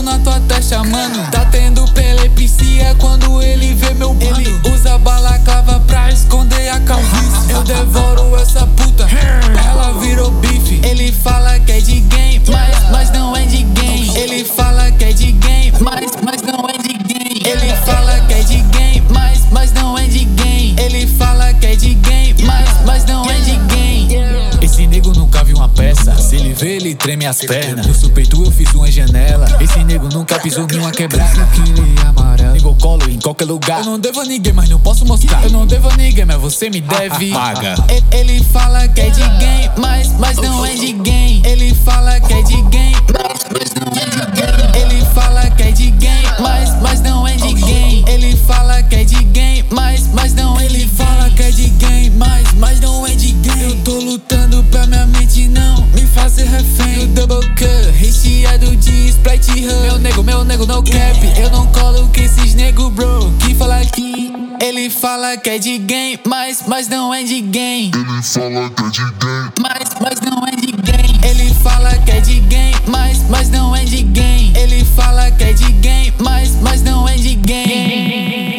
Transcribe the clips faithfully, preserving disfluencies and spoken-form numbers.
na tua testa, mano. Tá tendo epilepsia quando ele vê meu mano. Ele usa balaclava pra esconder a calvície. Eu devoro essa puta, ela virou bife. Ele fala que é de game, mas, mas não é de game. Ele fala que é de game, mas, mas não é de game. Ele fala que é de game, mas, mas não é de game. Ele fala que é de game, mas, mas não é de game. Esse nego nunca viu uma peça. Se ele vê, ele treme as pernas. No seu peito eu fiz uma janela. Esse nego nunca pisou em uma quebrada. Que ele é amarelo, nego colo em qualquer lugar. Eu não devo a ninguém, mas não posso mostrar. Eu não devo a ninguém, mas você me deve. Paga. Ele fala que é de game, mas, mas não é de game. Ele fala que é de game, mas, mas não é de game. Ele fala que é de game, mas, mas não é de game. Ele fala que é de game, mas, mas não ele fala que é de game, mas, mas não é de game. Eu tô lutando pra minha mente não me fazer refém. O double cut, recheado de Sprite Hub. Meu nego, meu nego no cap. Eu não colo que esses nego bro que fala que ele fala que é de game, mas, mas não é de game. Ele fala que é de game, Mas, mas não é de game. Ele fala que é de game, mas, mas não é de game. Ele fala que é de game, mas, mas não é de game.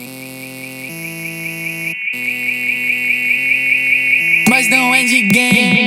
Mas não é de game.